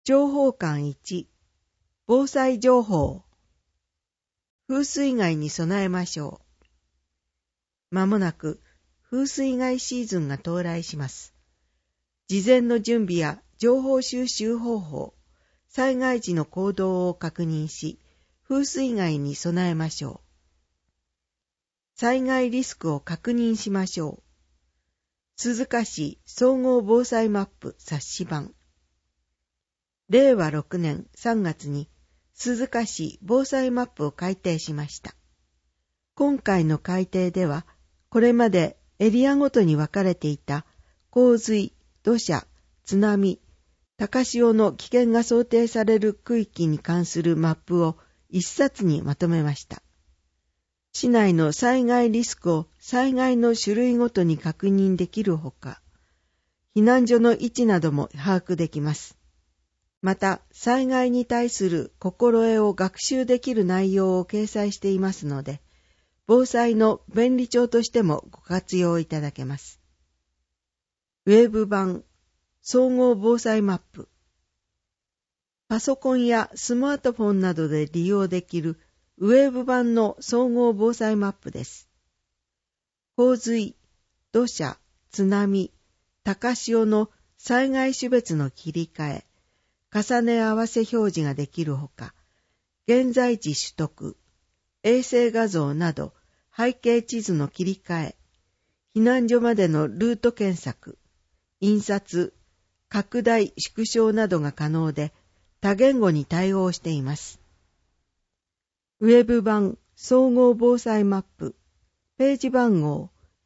情報館1、防災情報。風水害に備えましょう。まもなく風水害シーズンが到来します。事前の準備や情報収集方法、災害時の行動を確認し、風水害に備えましょう。災害リスクを確認しましょう。鈴鹿市総合防災マップ冊子版。令和6年3月に鈴鹿市防災マップを改定しました。今回の改定では、これまでエリアごとに分かれていた洪水、土砂、津波、高潮の危険が想定される区域に関するマップを一冊にまとめました。市内の災害リスクを災害の種類ごとに確認できるほか、避難所の位置なども把握できます。また、災害に対する心得を学習できる内容を掲載していますので、防災の便利帳としてもご活用いただけます。ウェブ版総合防災マップ。パソコンやスマートフォンなどで利用できるウェブ版の総合防災マップです。洪水、土砂、津波、高潮の災害種別の切り替え、重ね合わせ表示ができるほか、現在地取得、衛星画像など背景地図の切り替え、避難所までのルート検索、印刷、拡大、縮小などが可能で、多言語に対応しています。ウェブ版総合防災マップ、ページ番号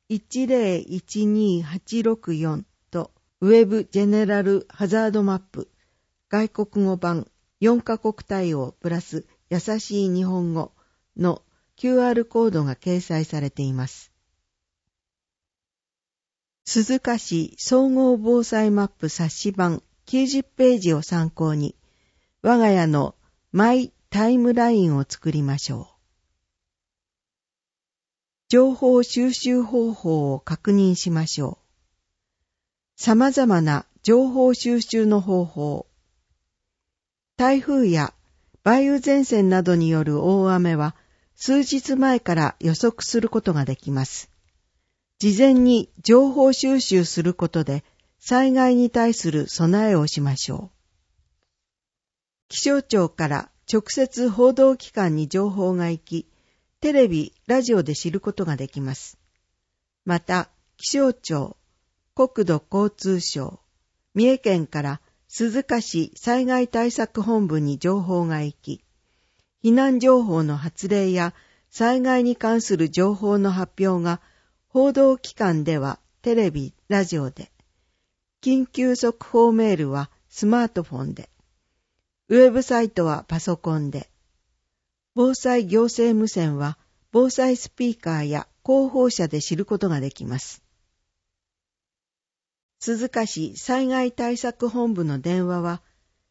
1012864とウェブジェネラルハザードマップ、外国語版4カ国対応プラス優しい日本語の QR コードが掲載されています。鈴鹿市総合防災マップ冊子版90ページを参考に、我が家のマイタイムラインを作りましょう。情報収集方法を確認しましょう。様々な情報収集の方法。台風や梅雨前線などによる大雨は数日前から予測することができます。事前に情報収集することで災害に対する備えをしましょう。気象庁から直接報道機関に情報が行き、テレビ、ラジオで知ることができます。また、気象庁、国土交通省、三重県から鈴鹿市災害対策本部に情報が行き、避難情報の発令や災害に関する情報の発表が報道機関ではテレビ、ラジオで、緊急速報メールはスマートフォンで、ウェブサイトはパソコンで、防災行政無線は防災スピーカーや広報車で知ることができます。鈴鹿市災害対策本部の電話は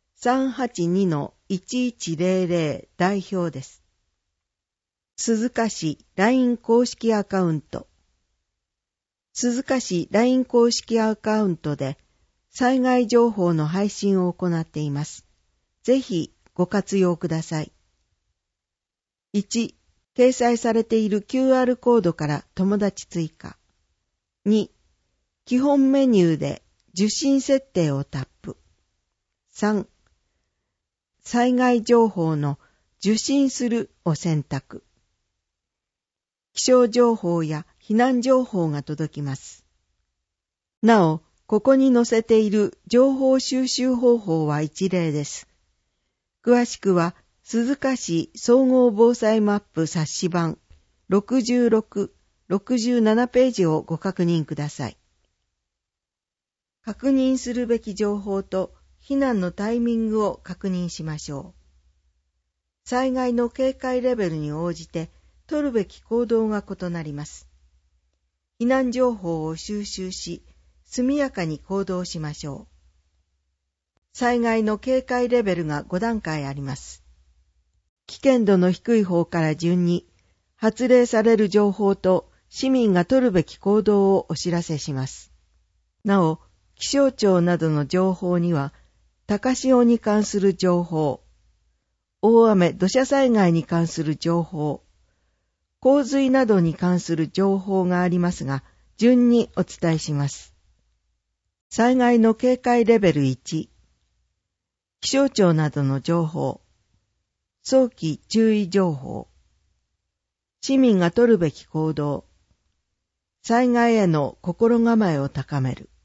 382-1100 代表です。鈴鹿市 LINE 公式アカウント。鈴鹿市 LINE 公式アカウントで災害情報の配信を行っています。ぜひご活用ください。1、掲載されている QR コードから友達追加。2、基本メニューで受信設定をタップ。3、災害情報の受信するを選択。気象情報や避難情報が届きます。なお、ここに載せている情報収集方法は一例です。詳しくは、鈴鹿市総合防災マップ冊子版66、67ページをご確認ください。確認するべき情報と避難のタイミングを確認しましょう。災害の警戒レベルに応じて取るべき行動が異なります。避難情報を収集し、速やかに行動しましょう。災害の警戒レベルが5段階あります。危険度の低い方から順に、発令される情報と市民が取るべき行動をお知らせします。なお、気象庁などの情報には、 高潮に関する情報、大雨・土砂災害に関する情報、洪水などに関する情報がありますが、順にお伝えします。災害の警戒レベル1、気象庁などの情報、早期注意情報、市民が取るべき行動、災害への心構えを高める。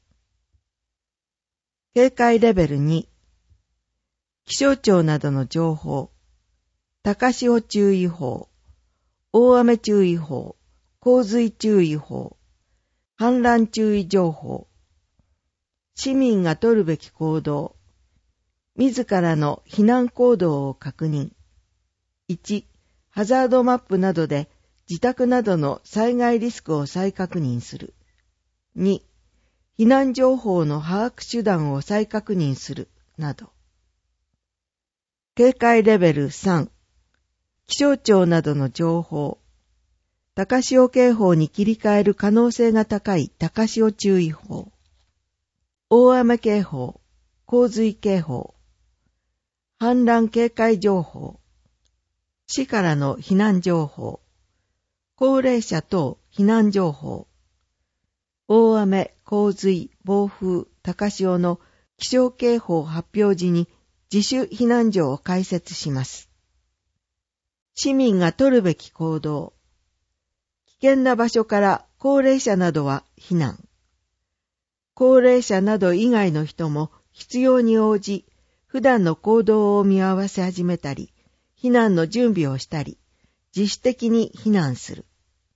警戒レベル2、気象庁などの情報、高潮注意報、大雨注意報、洪水注意報、氾濫注意情報、市民が取るべき行動、自らの避難行動を確認。1、ハザードマップなどで自宅などの災害リスクを再確認する。2、避難情報の把握手段を再確認する、など。警戒レベル3、気象庁などの情報、高潮警報に切り替える可能性が高い高潮注意報、大雨警報、洪水警報、氾濫警戒情報、市からの避難情報、高齢者等避難情報、大雨、洪水、暴風、高潮の気象警報発表時に自主避難所を開設します。市民が取るべき行動。危険な場所から高齢者などは避難。高齢者など以外の人も必要に応じ、普段の行動を見合わせ始めたり、避難の準備をしたり、自主的に避難する。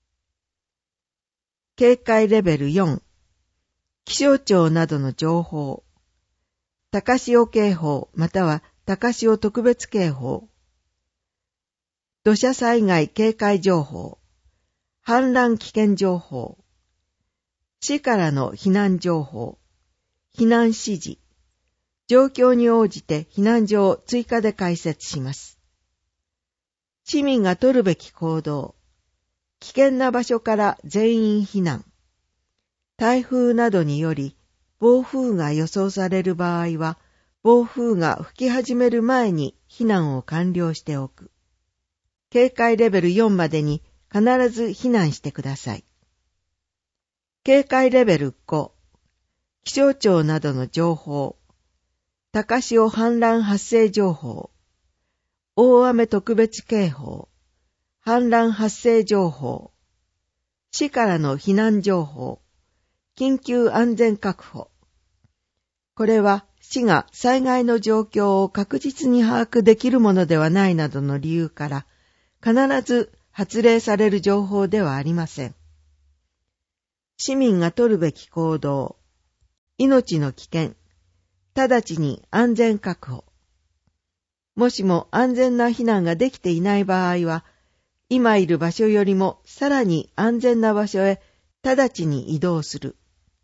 警戒レベル4、気象庁などの情報、高潮警報または高潮特別警報、土砂災害警戒情報、氾濫危険情報、市からの避難情報、避難指示、状況に応じて避難所を追加で開設します。市民が取るべき行動、危険な場所から全員避難。台風などにより暴風が予想される場合は、暴風が吹き始める前に避難を完了しておく。警戒レベル4までに必ず避難してください。警戒レベル5、気象庁などの情報、高潮氾濫発生情報、大雨特別警報、氾濫発生情報、市からの避難情報、緊急安全確保。これは市が災害の状況を確実に把握できるものではないなどの理由から、必ず発令される情報ではありません。市民が取るべき行動、命の危険、直ちに安全確保。もしも安全な避難ができていない場合は、今いる場所よりもさらに安全な場所へ直ちに移動する。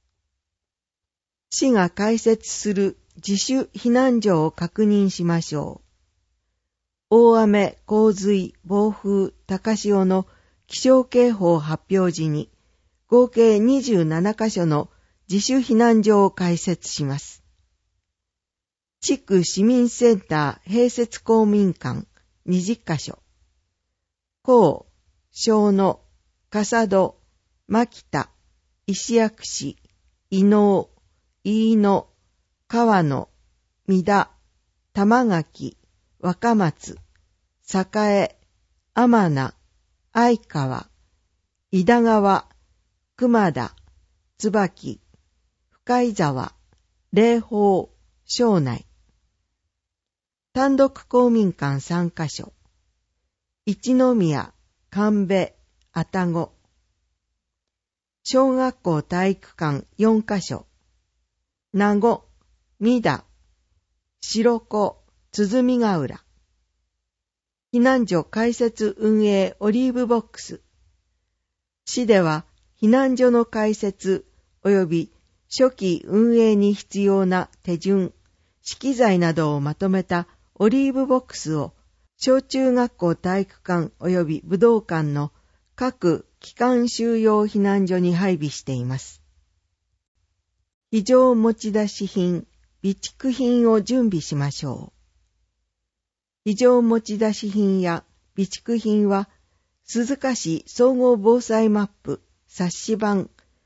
市が開設する自主避難所を確認しましょう。大雨、洪水、暴風、高潮の気象警報発表時に合計27カ所の自主避難所を開設します。地区市民センター併設公民館20カ所。甲、小野、笠戸、牧田、石薬師、伊能、飯野、川野、三田、玉垣、若松、栄、天名、相川、井田川、熊田、椿、深井沢、霊峰、庄内。単独公民館3カ所。一宮、神戸、愛宕。小学校体育館4カ所。名護、三田、白子、鼓ヶ浦。避難所開設運営オリーブボックス。市では避難所の開設及び初期運営に必要な手順、資機材などをまとめたオリーブボックスを小中学校体育館及び武道館の各帰還収容避難所に配備しています。非常持ち出し品、 備蓄品を準備しましょう。非常持ち出し品や備蓄品は、鈴鹿市総合防災マップ冊子版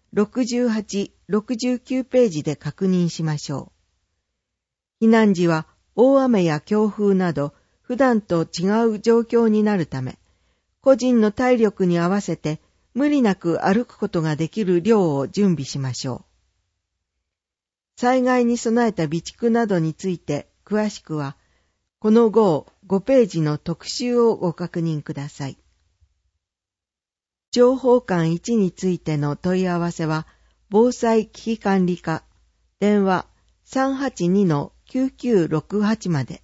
68、69ページで確認しましょう。避難時は大雨や強風など普段と違う状況になるため、個人の体力に合わせて無理なく歩くことができる量を準備しましょう。災害に備えた備蓄などについて詳しくは、この号5ページの特集をご確認ください。情報館1についての問い合わせは、防災危機管理課、電話 382-9968 まで。